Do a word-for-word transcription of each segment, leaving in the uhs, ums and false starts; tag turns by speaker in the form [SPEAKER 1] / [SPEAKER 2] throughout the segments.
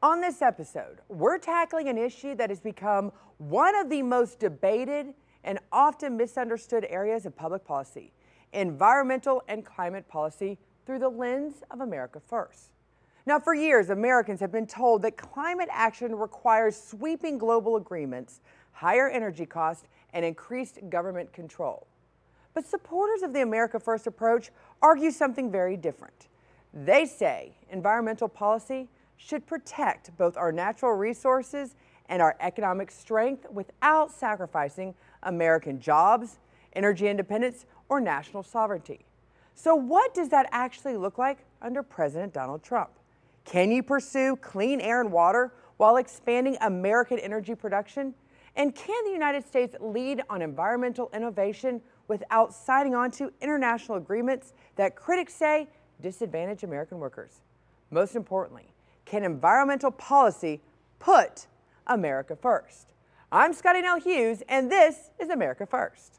[SPEAKER 1] On this episode, we're tackling an issue that has become one of the most debated and often misunderstood areas of public policy: environmental and climate policy through the lens of America First. Now, for years, Americans have been told that climate action requires sweeping global agreements, higher energy costs, and increased government control. But supporters of the America First approach argue something very different. They say environmental policy should protect both our natural resources and our economic strength without sacrificing American jobs, energy independence, or national sovereignty. So what does that actually look like under President Donald Trump? Can you pursue clean air and water while expanding American energy production? And can the United States lead on environmental innovation without signing on to international agreements that critics say disadvantage American workers? Most importantly, can environmental policy put America first? I'm Scotty Nell Hughes, and this is America First.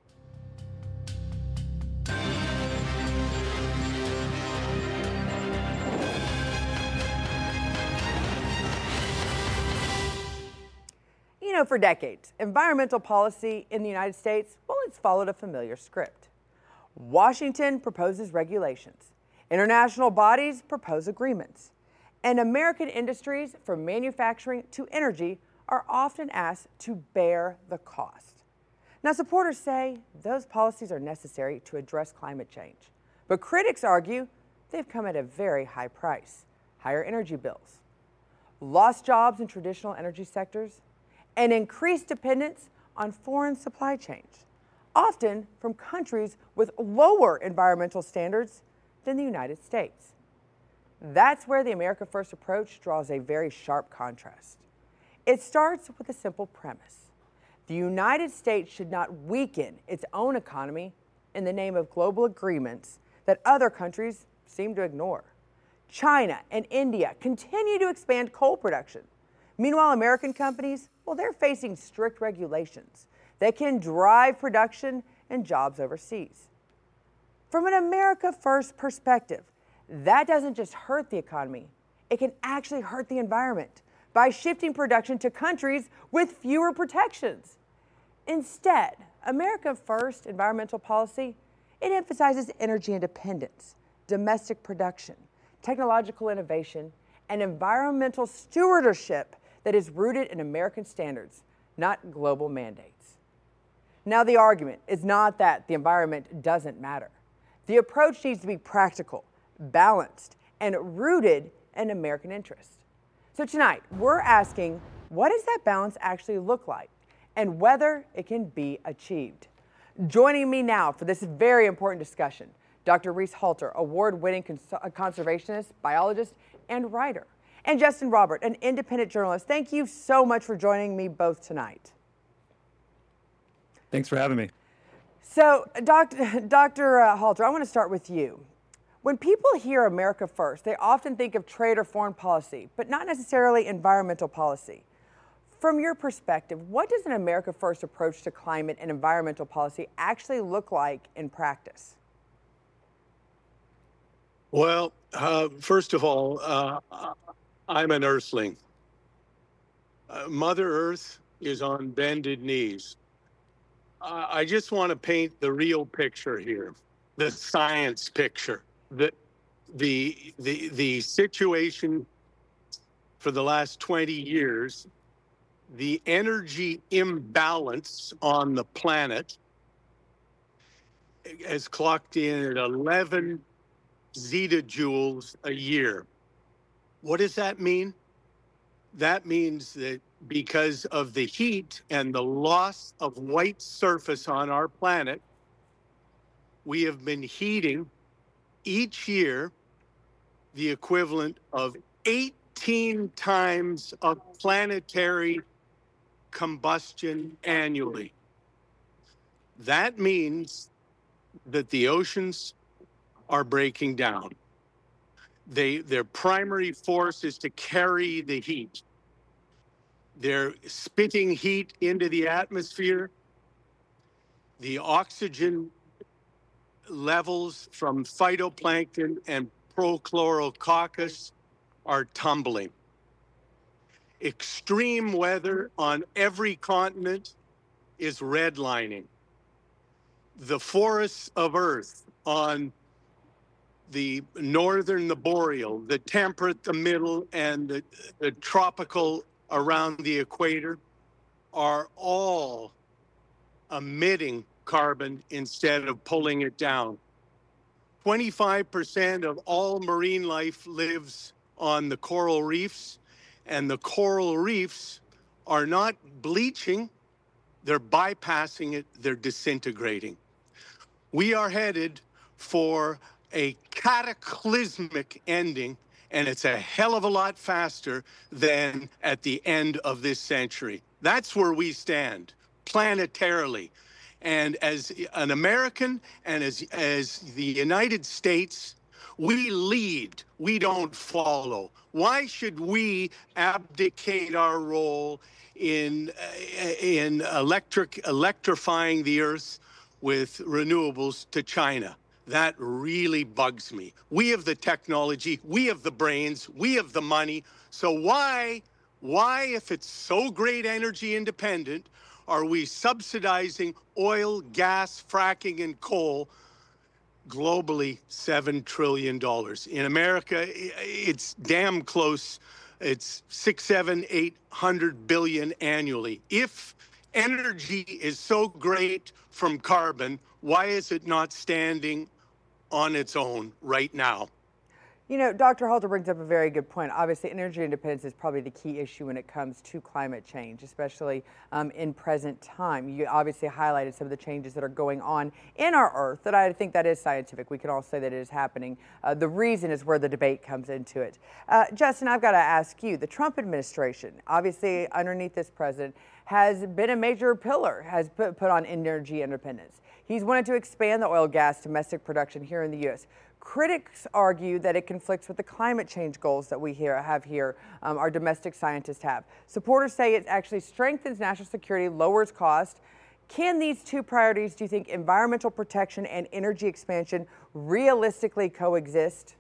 [SPEAKER 1] You know, for decades, environmental policy in the United States, well, it's followed a familiar script. Washington proposes regulations. International bodies propose agreements. And American industries, from manufacturing to energy, are often asked to bear the cost. Now, supporters say those policies are necessary to address climate change. But critics argue they've come at a very high price: higher energy bills, lost jobs in traditional energy sectors, and increased dependence on foreign supply chains, often from countries with lower environmental standards than the United States. That's where the America First approach draws a very sharp contrast. It starts with a simple premise: the United States should not weaken its own economy in the name of global agreements that other countries seem to ignore. China and India continue to expand coal production. Meanwhile, American companies, well, they're facing strict regulations that can drive production and jobs overseas. From an America First perspective, that doesn't just hurt the economy, it can actually hurt the environment by shifting production to countries with fewer protections. Instead, America First environmental policy, it emphasizes energy independence, domestic production, technological innovation, and environmental stewardship that is rooted in American standards, not global mandates. Now, the argument is not that the environment doesn't matter. The approach needs to be practical, balanced, and rooted in American interest. So tonight, we're asking, what does that balance actually look like, and whether it can be achieved? Joining me now for this very important discussion, Doctor Reese Halter, award-winning cons- conservationist, biologist, and writer, and Justin Robert, an independent journalist. Thank you so much for joining me both tonight.
[SPEAKER 2] Thanks for having me.
[SPEAKER 1] So, Doctor Doctor Uh, Halter, I want to start with you. When people hear America First, they often think of trade or foreign policy, but not necessarily environmental policy. From your perspective, what does an America First approach to climate and environmental policy actually look like in practice?
[SPEAKER 3] Well, uh, first of all, uh, I'm an earthling. Uh, Mother Earth is on bended knees. Uh, I just want to paint the real picture here, the science picture. The, the, the, the situation for the last twenty years, the energy imbalance on the planet has clocked in at eleven zettajoules a year. What does that mean? That means that because of the heat and the loss of white surface on our planet, we have been heating each year the equivalent of eighteen times of planetary combustion annually. That means that the oceans are breaking down. They, their primary force is to carry the heat. They're spitting heat into the atmosphere. The oxygen levels from phytoplankton and Prochlorococcus are tumbling. Extreme weather on every continent is redlining. The forests of Earth on the northern, the boreal, the temperate, the middle, and the, the tropical around the equator are all emitting carbon instead of pulling it down. twenty-five percent of all marine life lives on the coral reefs, and the coral reefs are not bleaching, they're bypassing it, they're disintegrating. We are headed for a cataclysmic ending, and it's a hell of a lot faster than at the end of this century. That's where we stand, planetarily. And as an American and as, as the United States, we lead, we don't follow. Why should we abdicate our role in, in electric, electrifying the earth with renewables to China? That really bugs me. We have the technology, we have the brains, we have the money. So why, why, if it's so great energy independent, are we subsidizing oil, gas, fracking, and coal globally seven trillion dollars? In America, it's damn close. It's six, seven, eight hundred billion annually. If energy is so great from carbon, why is it not standing on its own right now?
[SPEAKER 1] You know, Doctor Halter brings up a very good point. Obviously, energy independence is probably the key issue when it comes to climate change, especially um, in present time. You obviously highlighted some of the changes that are going on in our Earth, that I think that is scientific. We can all say that it is happening. Uh, the reason is where the debate comes into it. Uh, Justin, I've got to ask you, the Trump administration, obviously underneath this president, has been a major pillar, has put, put on energy independence. He's wanted to expand the oil gas domestic production here in the U S Critics argue that it conflicts with the climate change goals that we here have here, um, our domestic scientists have. Supporters say it actually strengthens national security, lowers cost. Can these two priorities, do you think, environmental protection and energy expansion, realistically coexist?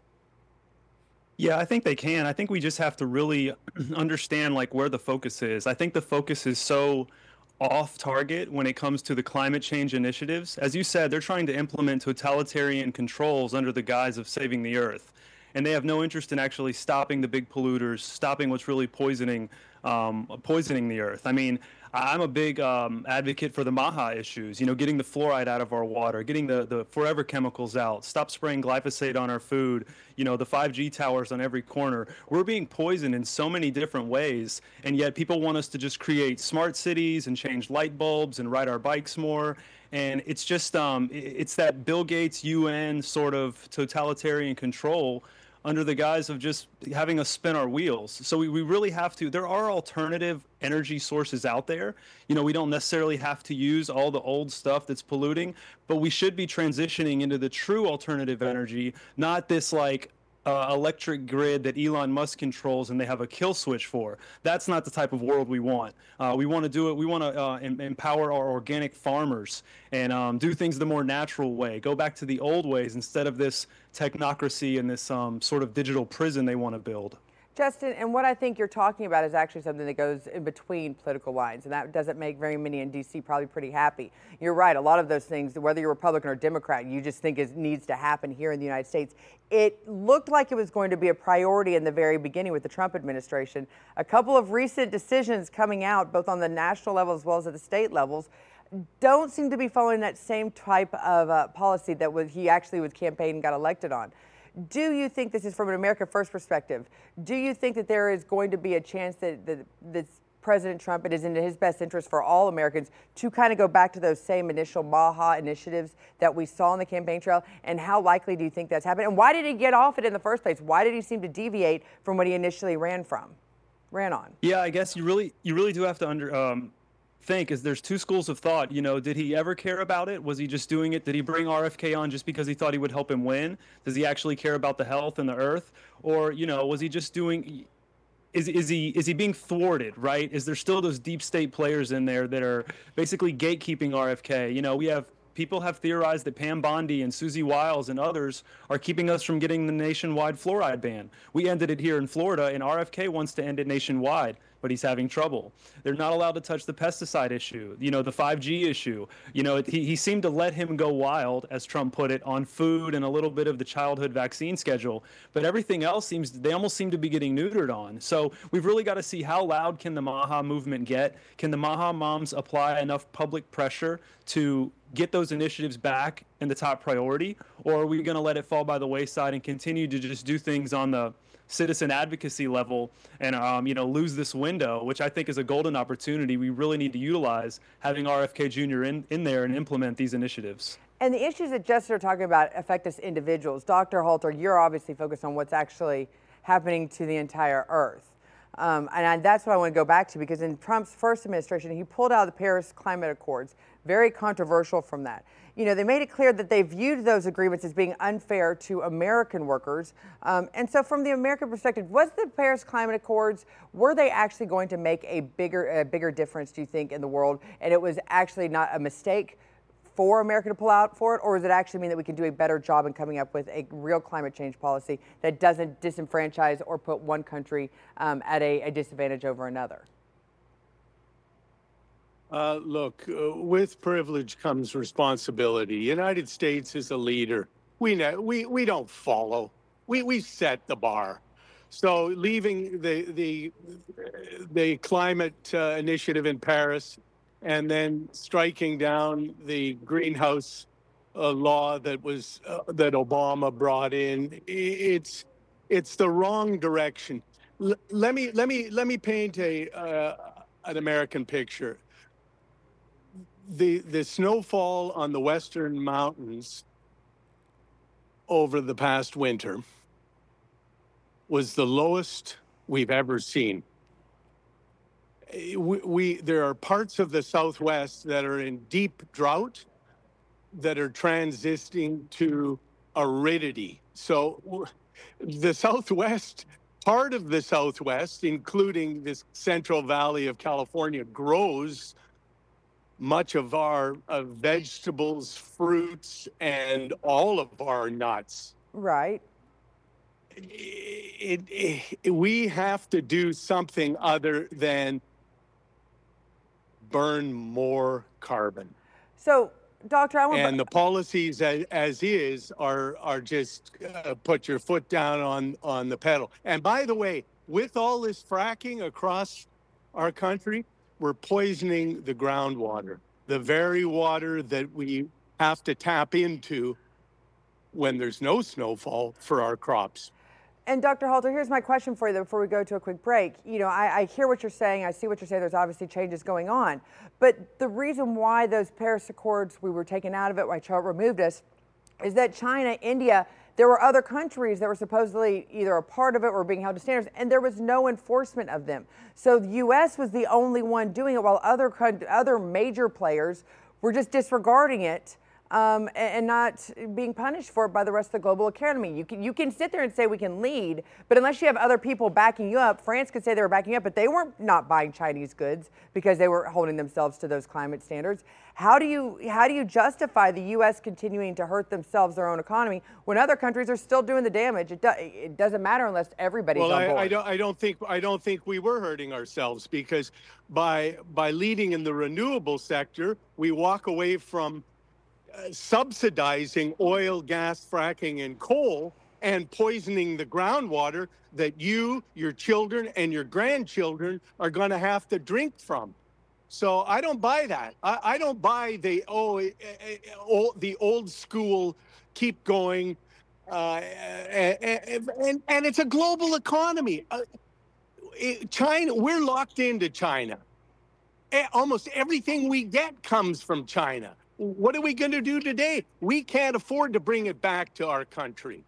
[SPEAKER 2] Yeah, I think they can. I think we just have to really understand like where the focus is. I think the focus is so off target when it comes to the climate change initiatives. As you said, they're trying to implement totalitarian controls under the guise of saving the earth. And they have no interest in actually stopping the big polluters, stopping what's really poisoning um, poisoning the earth. I mean, I'm a big um, advocate for the MAHA issues, you know, getting the fluoride out of our water, getting the, the forever chemicals out, stop spraying glyphosate on our food, you know, the five G towers on every corner. We're being poisoned in so many different ways, and yet people want us to just create smart cities and change light bulbs and ride our bikes more. And it's just, um, it's that Bill Gates U N sort of totalitarian control under the guise of just having us spin our wheels. So we, we really have to, there are alternative energy sources out there. You know, we don't necessarily have to use all the old stuff that's polluting, but we should be transitioning into the true alternative energy, not this like uh, electric grid that Elon Musk controls and they have a kill switch for. That's not the type of world we want. Uh, we want to do it, we want to uh, em- empower our organic farmers and um, do things the more natural way, go back to the old ways instead of this technocracy and this um, sort of digital prison they want to build.
[SPEAKER 1] Justin, and what I think you're talking about is actually something that goes in between political lines, and that doesn't make very many in D C probably pretty happy. You're right, a lot of those things, whether you're Republican or Democrat, you just think it needs to happen here in the United States. It looked like it was going to be a priority in the very beginning with the Trump administration. A couple of recent decisions coming out, both on the national level as well as at the state levels, don't seem to be following that same type of uh, policy that was, he actually was campaigning and got elected on. Do you think, this is from an America First perspective, do you think that there is going to be a chance that, that, that President Trump, it is in his best interest for all Americans to kind of go back to those same initial MAHA initiatives that we saw on the campaign trail? And how likely do you think that's happened? And why did he get off it in the first place? Why did he seem to deviate from what he initially ran from, ran on?
[SPEAKER 2] Yeah, I guess you really, you really do have to under, um, think is there's two schools of thought. You know, did he ever care about it? Was he just doing it? Did he bring R F K on just because he thought he would help him win? Does he actually care about the health and the earth? Or, you know, was he just doing, is, is he is he being thwarted, right? Is there still those deep state players in there that are basically gatekeeping R F K? You know, we have people have theorized that Pam Bondi and Susie Wiles and others are keeping us from getting the nationwide fluoride ban. We ended it here in Florida, and R F K wants to end it nationwide, but he's having trouble. They're not allowed to touch the pesticide issue, you know, the five G issue. You know, he, he seemed to let him go wild, as Trump put it, on food and a little bit of the childhood vaccine schedule. But everything else seems, they almost seem to be getting neutered on. So we've really got to see how loud can the MAHA movement get? Can the MAHA moms apply enough public pressure to get those initiatives back in the top priority? Or are we going to let it fall by the wayside and continue to just do things on the citizen advocacy level and um, you know, lose this window, which I think is a golden opportunity we really need to utilize, having R F K Junior in, in there and implement these initiatives.
[SPEAKER 1] And the issues that Justice are talking about affect us individuals. Doctor Halter, you're obviously focused on what's actually happening to the entire earth. Um, and I, that's what I want to go back to, because in Trump's first administration, he pulled out of the Paris Climate Accords. Very controversial from that. You know, they made it clear that they viewed those agreements as being unfair to American workers. Um, and so from the American perspective, was the Paris Climate Accords, were they actually going to make a bigger, a bigger difference, do you think, in the world? And it was actually not a mistake for America to pull out for it? Or does it actually mean that we can do a better job in coming up with a real climate change policy that doesn't disenfranchise or put one country um, at a, a disadvantage over another?
[SPEAKER 3] Uh, look, uh, with privilege comes responsibility. United States is a leader. We know, we we don't follow. We we set the bar. So leaving the the the climate uh, initiative in Paris, and then striking down the greenhouse uh, law that was uh, that Obama brought in, it's it's the wrong direction. L- let me let me let me paint a uh, an American picture. The, the snowfall on the western mountains over the past winter was the lowest we've ever seen. We, we there are parts of the Southwest that are in deep drought that are transiting to aridity. So the Southwest, part of the Southwest, including this Central Valley of California, grows much of our uh, vegetables, fruits, and all of our nuts.
[SPEAKER 1] Right.
[SPEAKER 3] It, it, it, we have to do something other than burn more carbon.
[SPEAKER 1] So, Doctor, I want
[SPEAKER 3] and the policies as, as is are are just uh, put your foot down on on the pedal. And by the way, with all this fracking across our country, we're poisoning the groundwater, the very water that we have to tap into when there's no snowfall for our crops.
[SPEAKER 1] And Doctor Halter, here's my question for you before we go to a quick break. You know, I, I hear what you're saying. I see what you're saying. There's obviously changes going on. But the reason why those Paris Accords, we were taken out of it, why Trump removed us, is that China, India, there were other countries that were supposedly either a part of it or being held to standards, and there was no enforcement of them. So the U S was the only one doing it, while other other major players were just disregarding it um, and not being punished for it by the rest of the global economy. You can you can sit there and say we can lead, but unless you have other people backing you up, France could say they were backing you up, but they weren't not buying Chinese goods because they were holding themselves to those climate standards. How do you how do you justify the U S continuing to hurt themselves, their own economy, when other countries are still doing the damage? It, do, it doesn't matter unless everybody's
[SPEAKER 3] well,
[SPEAKER 1] on board.
[SPEAKER 3] I, I don't I don't think I don't think we were hurting ourselves, because by by leading in the renewable sector, we walk away from uh, subsidizing oil, gas, fracking, and coal, and poisoning the groundwater that you, your children, and your grandchildren are going to have to drink from. So I don't buy that. I, I don't buy the oh, eh, eh, old, the old school, keep going, uh, and, and and it's a global economy. Uh, it, China, we're locked into China. Eh, Almost everything we get comes from China. What are we going to do today? We can't afford to bring it back to our country.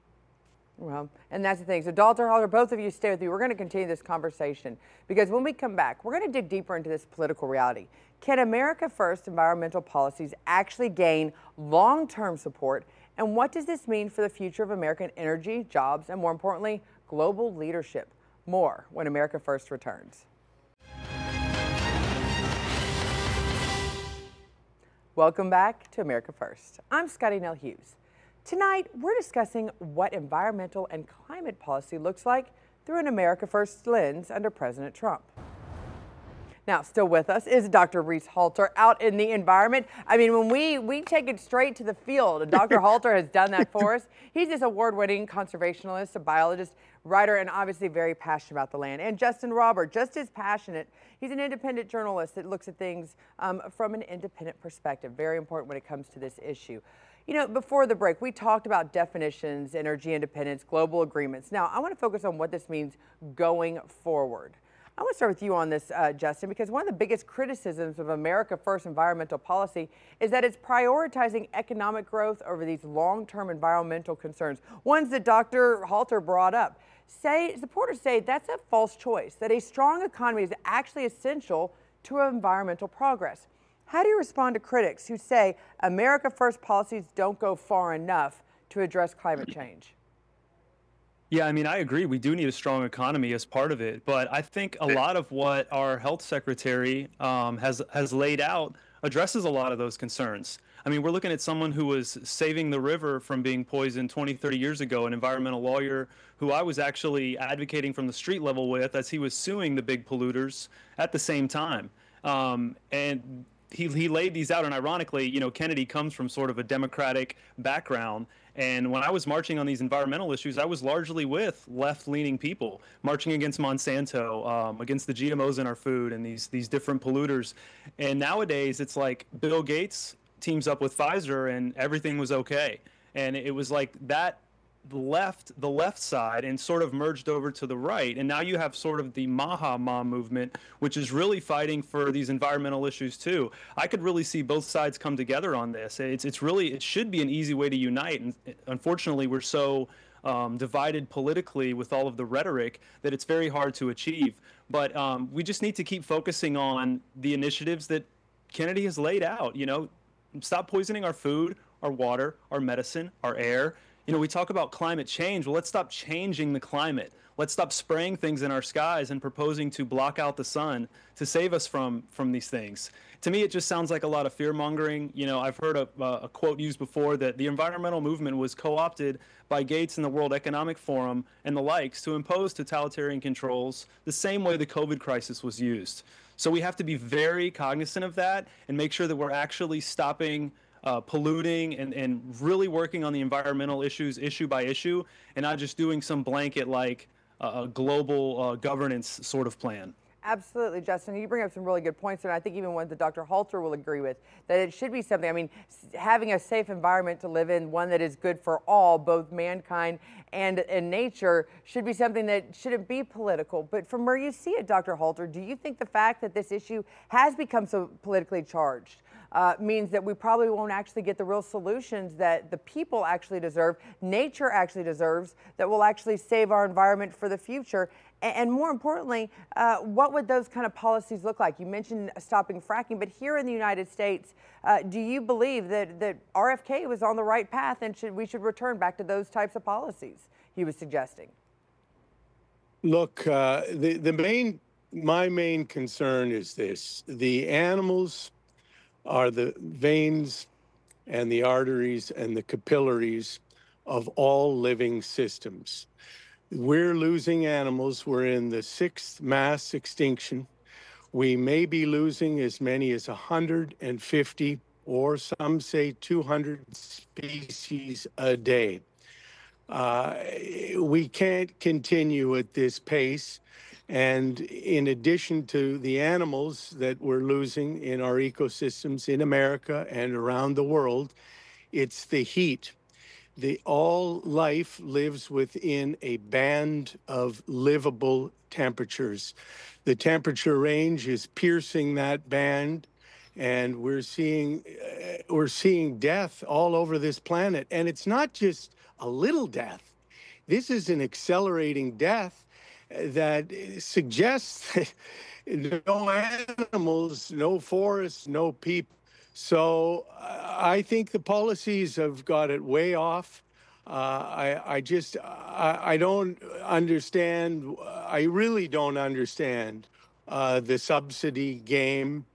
[SPEAKER 1] Well, and that's the thing. So, Doctor Halter, both of you stay with me. We're going to continue this conversation, because when we come back, we're going to dig deeper into this political reality. Can America First environmental policies actually gain long-term support? And what does this mean for the future of American energy, jobs, and more importantly, global leadership? More when America First returns. Welcome back to America First. I'm Scotty Nell Hughes. Tonight, we're discussing what environmental and climate policy looks like through an America First lens under President Trump. Now, still with us is Doctor Reese Halter out in the environment. I mean, when we, we take it straight to the field, and Doctor Halter has done that for us. He's this award-winning conservationist, a biologist, writer, and obviously very passionate about the land. And Justin Robert, just as passionate. He's an independent journalist that looks at things um, from an independent perspective. Very important when it comes to this issue. You know, before the break, we talked about definitions, energy independence, global agreements. Now, I want to focus on what this means going forward. I want to start with you on this, uh, Justin, because one of the biggest criticisms of America First environmental policy is that it's prioritizing economic growth over these long-term environmental concerns, ones that Doctor Halter brought up. Say, supporters say that's a false choice, that a strong economy is actually essential to environmental progress. How do you respond to critics who say America First policies don't go far enough to address climate change?
[SPEAKER 2] Yeah, I mean, I agree. We do need a strong economy as part of it. But I think a lot of what our health secretary um, has has laid out addresses a lot of those concerns. I mean, we're looking at someone who was saving the river from being poisoned twenty, thirty years ago, an environmental lawyer who I was actually advocating from the street level with as he was suing the big polluters at the same time. Um, and he, he laid these out. And ironically, you know, Kennedy comes from sort of a Democratic background. And when I was marching on these environmental issues, I was largely with left-leaning people, marching against Monsanto, um, against the G M Os in our food and these these different polluters. And nowadays, it's like Bill Gates teams up with Pfizer and everything was okay. And it was like that left the left side and sort of merged over to the right. And now you have sort of the Maha Ma movement, which is really fighting for these environmental issues too. I could really see both sides come together on this. It's it's really, it should be an easy way to unite. And unfortunately, we're so um, divided politically with all of the rhetoric that it's very hard to achieve. But um, we just need to keep focusing on the initiatives that Kennedy has laid out. You know, stop poisoning our food, our water, our medicine, our air. You know, we talk about climate change. Well, let's stop changing the climate. Let's stop spraying things in our skies and proposing to block out the sun to save us from from these things. To me, it just sounds like a lot of fear mongering. You know, I've heard a, a quote used before that the environmental movement was co-opted by Gates and the World Economic Forum and the likes to impose totalitarian controls the same way the COVID crisis was used. So we have to be very cognizant of that and make sure that we're actually stopping Uh, polluting and, and really working on the environmental issues issue by issue and not just doing some blanket like uh, a global uh, governance sort of plan.
[SPEAKER 1] Absolutely, Justin. You bring up some really good points, and I think even ones that Doctor Halter will agree with, that it should be something. I mean, having a safe environment to live in, one that is good for all, both mankind and, and nature, should be something that shouldn't be political. But from where you see it, Doctor Halter, do you think the fact that this issue has become so politically charged Uh, means that we probably won't actually get the real solutions that the people actually deserve, nature actually deserves, that will actually save our environment for the future? And, and more importantly, uh, what would those kind of policies look like? You mentioned stopping fracking, but here in the United States, uh, do you believe that, that R F K was on the right path and should, we should return back to those types of policies he was suggesting?
[SPEAKER 3] Look, uh, the, the main, my main concern is this: the animals are the veins and the arteries and the capillaries of all living systems. We're losing animals. We're in the sixth mass extinction. We may be losing as many as one hundred fifty or some say two hundred species a day. Uh, we can't continue at this pace. And in addition to the animals that we're losing in our ecosystems in America and around the world, it's the heat. The all life lives within a band of livable temperatures. The temperature range is piercing that band, and we're seeing uh, we're seeing death all over this planet. And it's not just a little death. This is an accelerating death that suggests no animals, no forests, no people. So uh, I think the policies have got it way off. Uh, I, I just, I, I don't understand, I really don't understand uh, the subsidy game.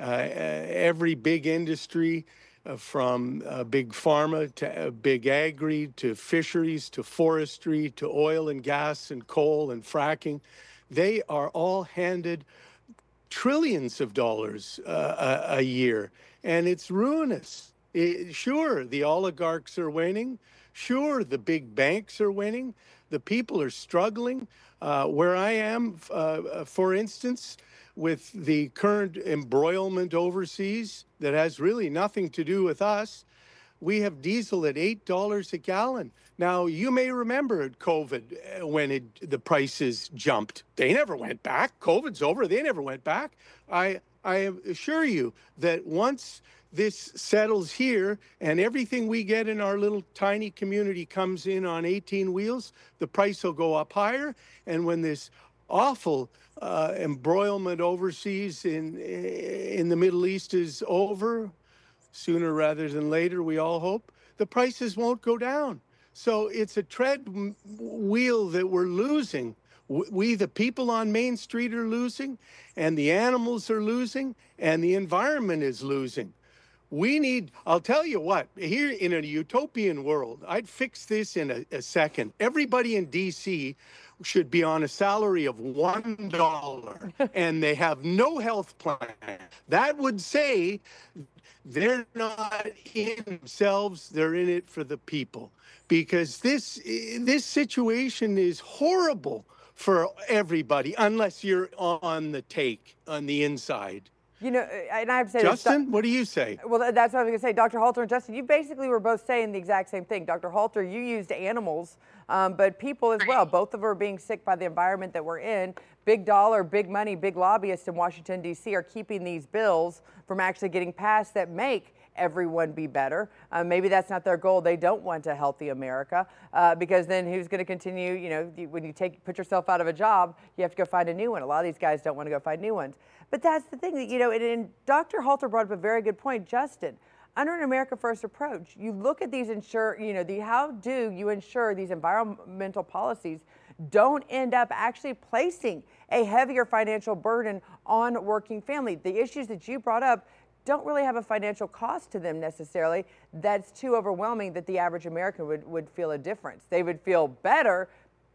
[SPEAKER 3] every big industry, uh, from uh, big pharma to uh, big agri to fisheries to forestry to oil and gas and coal and fracking, they are all handed trillions of dollars uh, a, a year, and it's ruinous. It, sure, the oligarchs are winning. Sure, the big banks are winning. The people are struggling. Uh, where I am, uh, for instance, with the current embroilment overseas that has really nothing to do with us, we have diesel at eight dollars a gallon. Now, you may remember COVID when it, the prices jumped. They never went back. COVID's over. They never went back. I, I assure you that once this settles here and everything we get in our little tiny community comes in on eighteen wheels, the price will go up higher. And when this awful uh, embroilment overseas in, in the Middle East is over, sooner rather than later, we all hope, the prices won't go down. So it's a treadwheel that we're losing. We, the people on Main Street, are losing, and the animals are losing, and the environment is losing. We need, I'll tell you what, here in a utopian world, I'd fix this in a, a second. Everybody in D C should be on a salary of one dollar, and they have no health plan. That would say they're not in themselves, they're in it for the people. Because this this situation is horrible for everybody, unless you're on the take, on the inside.
[SPEAKER 1] You know, and I have to say,
[SPEAKER 3] Justin, what do you say?
[SPEAKER 1] Well, that's what I was going to say. Doctor Halter and Justin, you basically were both saying the exact same thing. Doctor Halter, you used animals, um, but people as well. Both of them are being sick by the environment that we're in. Big dollar, big money, big lobbyists in Washington, D C are keeping these bills from actually getting passed that make everyone be better. Uh, maybe that's not their goal. They don't want a healthy America, uh, because then who's going to continue? You know, when you take put yourself out of a job, you have to go find a new one. A lot of these guys don't want to go find new ones. But that's the thing that, you know, and, and Doctor Halter brought up a very good point, Justin. Under an America First approach, you look at these ensure, you know, the how do you ensure these environmental policies don't end up actually placing a heavier financial burden on working family. The issues that you brought up don't really have a financial cost to them necessarily. That's too overwhelming that the average American would, would feel a difference. They would feel better,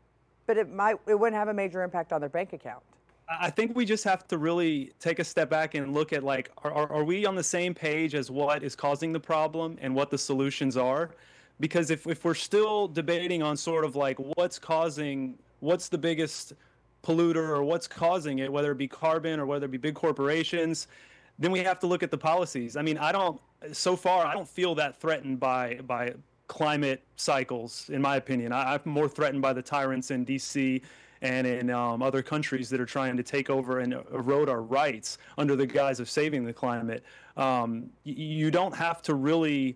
[SPEAKER 1] but it might it wouldn't have a major impact on their bank account.
[SPEAKER 2] I think we just have to really take a step back and look at, like, are, are we on the same page as what is causing the problem and what the solutions are? Because if, if we're still debating on sort of like what's causing, what's the biggest polluter or what's causing it, whether it be carbon or whether it be big corporations, then we have to look at the policies. I mean, I don't, so far, I don't feel that threatened by, by climate cycles, in my opinion. I, I'm more threatened by the tyrants in D C and in um, other countries that are trying to take over and erode our rights under the guise of saving the climate. Um, y- you don't have to really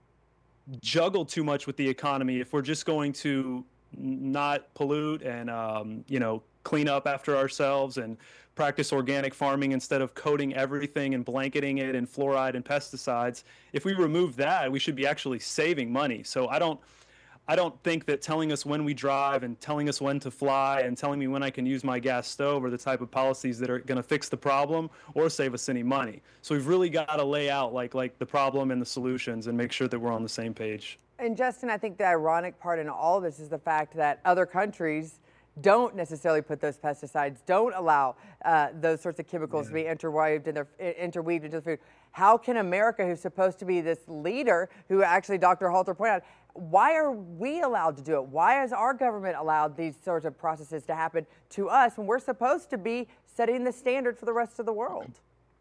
[SPEAKER 2] juggle too much with the economy if we're just going to not pollute and, um, you know, clean up after ourselves and practice organic farming instead of coating everything and blanketing it in fluoride and pesticides. If we remove that, we should be actually saving money. So I don't I don't think that telling us when we drive and telling us when to fly and telling me when I can use my gas stove are the type of policies that are going to fix the problem or save us any money. So we've really got to lay out like like the problem and the solutions and make sure that we're on the same page.
[SPEAKER 1] And Justin, I think the ironic part in all of this is the fact that other countries don't necessarily put those pesticides, don't allow uh, those sorts of chemicals yeah. to be interweaved in their, interweaved into the food. How can America, who's supposed to be this leader, who actually Doctor Halter pointed out, why are we allowed to do it? Why is our government allowed these sorts of processes to happen to us when we're supposed to be setting the standard for the rest of the world?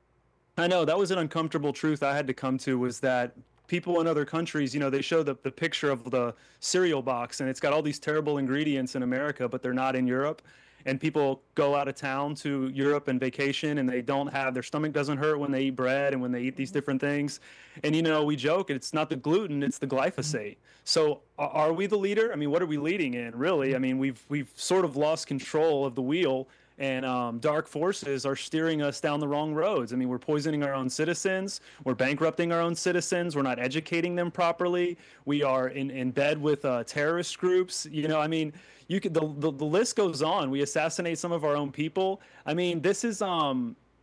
[SPEAKER 2] I know that was an uncomfortable truth I had to come to, was that people in other countries, you know, they show the, the picture of the cereal box and it's got all these terrible ingredients in America, but they're not in Europe. And people go out of town to Europe and vacation and they don't have, their stomach doesn't hurt when they eat bread and when they eat these different things. And, you know, we joke, it's not the gluten, it's the glyphosate. So are we the leader? I mean, what are we leading in, really? I mean, we've we've sort of lost control of the wheel, and um, dark forces are steering us down the wrong roads. I mean, we're poisoning our own citizens. We're bankrupting our own citizens. We're not educating them properly. We are in, in bed with uh, terrorist groups. You know, I mean, you could, the, the the list goes on. We assassinate some of our own people. I mean, this is um,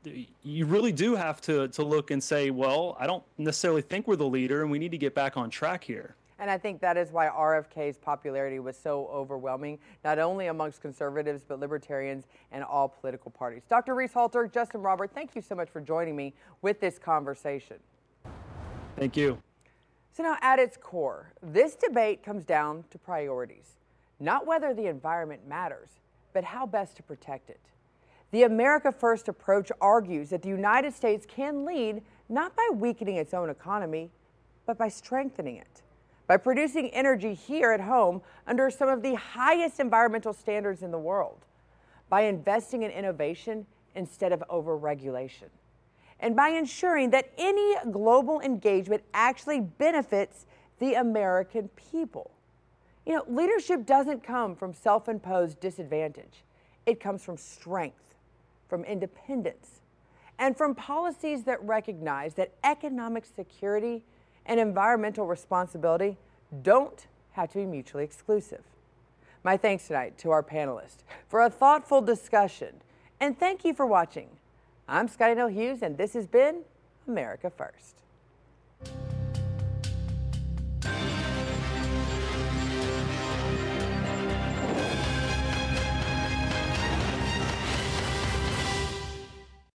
[SPEAKER 2] you really do have to, to look and say, well, I don't necessarily think we're the leader and we need to get back on track here.
[SPEAKER 1] And I think that is why R F K's popularity was so overwhelming, not only amongst conservatives, but libertarians and all political parties. Doctor Reese Halter, Justin Robert, thank you so much for joining me with this conversation.
[SPEAKER 2] Thank you.
[SPEAKER 1] So now at its core, this debate comes down to priorities, not whether the environment matters, but how best to protect it. The America First approach argues that the United States can lead not by weakening its own economy, but by strengthening it, by producing energy here at home under some of the highest environmental standards in the world, by investing in innovation instead of overregulation, and by ensuring that any global engagement actually benefits the American people. You know, leadership doesn't come from self-imposed disadvantage. It comes from strength, from independence, and from policies that recognize that economic security and environmental responsibility don't have to be mutually exclusive. My thanks tonight to our panelists for a thoughtful discussion, and thank you for watching. I'm Scotty Nell Hughes, and this has been America First.